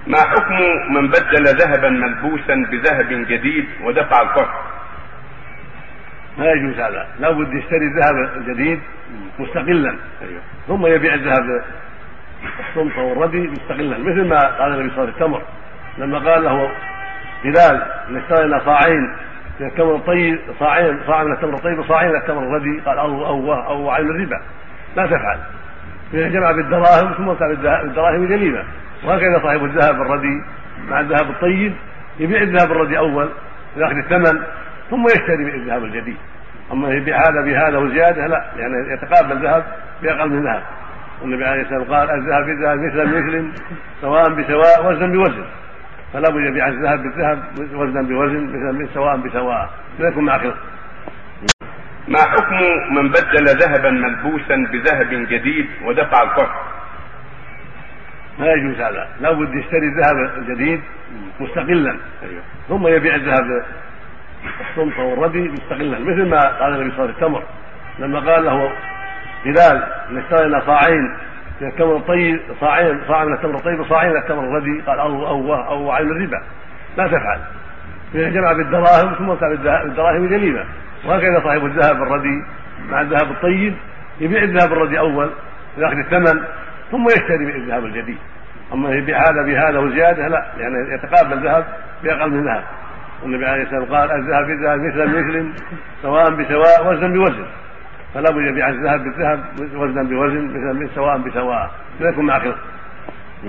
ما حكم من بدل ذهبا ملبوسا بذهب جديد ودفع الفرق؟ لا يجوز هذا، لا بد يشتري الذهب الجديد مستقلا ثم يبيع الذهب الصمت والردي مستقلا، مثل ما قال النبي صلى الله عليه وسلم التمر لما قال له بلال نشتري لنا صاعين من التمر الطيب، صاع من التمر الطيب وصاعين من التمر الردي، قال او عين الربا لا تفعل، جمع بالدراهم ثم اتى بالدراهم جليمه. وهكذا صاحب الذهب الردي مع الذهب الطيب يبيع الذهب الردي اول ياخذ الثمن ثم يشتري الذهب الجديد. اما يبيع هذا بهذا وزياده لا، يعني يتقابل الذهب باقل من ذهب. والنبي عليه الصلاه والسلام قال الذهب بالذهب مثلا بمثل سواء بسواء وزنا بوزن، فلا بد يبيع الذهب بالذهب وزنا بوزن مثلا سواء بسواء ليكن مع خلق. ما حكم من بدل ذهبا ملبوسا بذهب جديد ودفع الفرق؟ لا يجوز هذا، لا بد يشتري الذهب الجديد مستقلا ثم يبيع الذهب الصمت والردي مستقلا، مثل ما قال النبي صلى الله عليه وسلم التمر لما قال له بلال نشتري لنا صاعين من التمر الطيب، صاع من التمر الطيب وصاعين من التمر الردي، قال او عين الربا لا تفعل، جمع بالدراهم ثم اتى بالدراهم جليمه. وهكذا صاحب الذهب الردي مع الذهب الطيب يبيع الذهب الردي اول ياخذ الثمن ثم يشتري الذهب الجديد. اما يبيع هذا بهذا وزياده لا، يعني يتقابل الذهب باقل من ذهب. والنبي عليه الصلاه والسلام قال الذهب بالذهب مثلا بمثل سواء بسواء وزنا بوزن، فلا بد يبيع الذهب بالذهب وزنا بوزن مثلا سواء بسواء ليكن مع خلق.